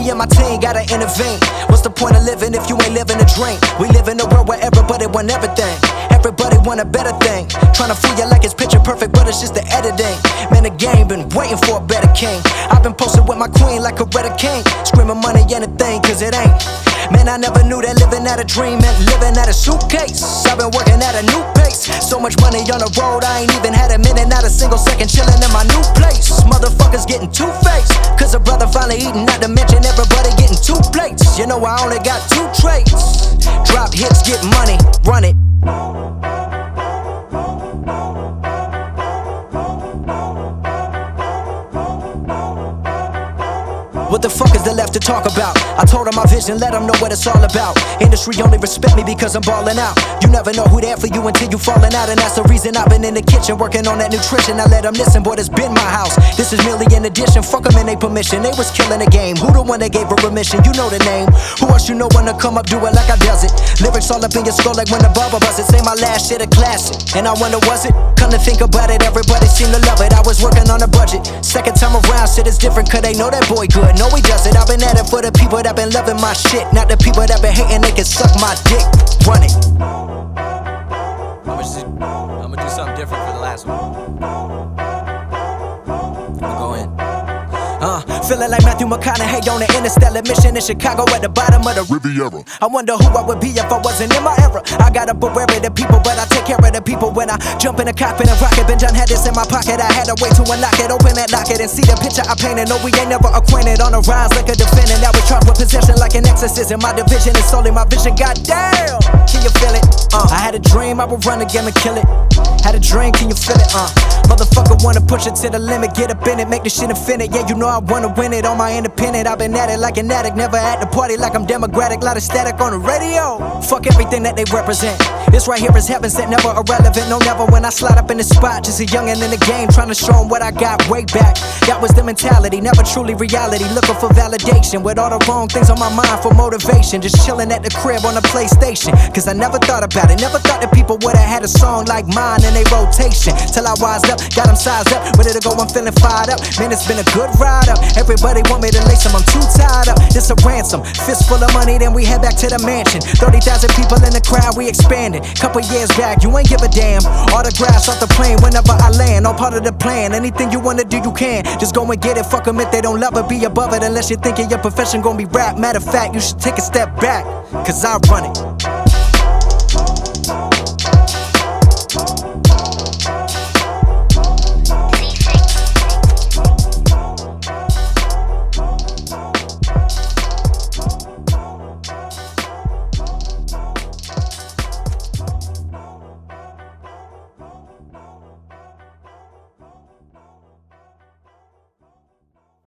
Me and my team gotta intervene. What's the point of living if you ain't living a dream? We live in a world where everybody want everything. Everybody want a better thing. Tryna fool you like it's picture perfect, but it's just the editing. Man, the game been waiting for a better king. I've been posted with my queen like a Red King, screaming money anything, cause it ain't. Man, I never knew that living at a dream meant living at a suitcase. I've been working at a new pace. So much money on the road, I ain't even had a minute, not a single second chilling in my new place. Motherfuckers getting two-faced, cause a brother finally eating, not to mention everybody getting 2 plates. You know I only got 2 traits. Drop hits, get money, run it. What the fuck is there left to talk about? I told them my vision, let them know what it's all about. Industry only respect me because I'm ballin' out. You never know who there for you until you fallin' out. And that's the reason I've been in the kitchen working on that nutrition. I let them listen, boy, this been my house. This is merely an addition, fuck them in they permission. They was killing the game, who the one that gave a remission? You know the name. Who else you know wanna come up, do it like I does it? Lyrics all up in your skull like when the barber buzz it. Say my last shit a classic, and I wonder was it? Come to think about it, everybody seemed to love it. I was working on a budget. Second time around, shit is different, cause they know that boy good. No, he does it. I've been at it for the people that been loving my shit, not the people that been hating, they can suck my dick. Run it. I'm gonna do something different for the last one. I'ma go in. Feeling like Matthew McConaughey on an interstellar mission in Chicago at the bottom of the Riviera. I wonder who I would be if I wasn't in my era. I got up aware of the people, but I take care of the people when I jump in the cockpit and rocket. Ben John had this in my pocket, I had a way to unlock it. Open that locket and see the picture I painted. No, we ain't never acquainted. On the rise like a defendant, now we charged with possession like an exorcism. My division is solely my vision, goddamn. Can you feel it? I had a dream, I would run the game and kill it. Had a dream, can you feel it? Motherfucker wanna push it to the limit, get up in it, make this shit infinite. Yeah, you know I wanna win it on my independent. I've been at it like an addict, never at the party like I'm democratic. Lot of static on the radio, fuck everything that they represent. This right here is heaven sent, never irrelevant. No, never when I slide up in the spot. Just a youngin' in the game, trying to show them what I got way back. That was the mentality, never truly reality. Looking for validation with all the wrong things on my mind for motivation. Just chilling at the crib on the PlayStation, cause I never thought about it. Never thought that people would've had a song like mine in a rotation. Till I wised up, got them sized up, ready to go, I'm feeling fired up. Man, it's been a good ride up. Everybody want me to lace them, I'm too tied up. This a ransom, fist full of money, then we head back to the mansion. 30,000 people in the crowd, we expanded. Couple years back, you ain't give a damn. Autographs off the plane whenever I land, all part of the plan. Anything you wanna do, you can. Just go and get it, fuck them if they don't love it. Be above it unless you're thinking your profession gon' be rap. Matter of fact, you should take a step back, cause I run it.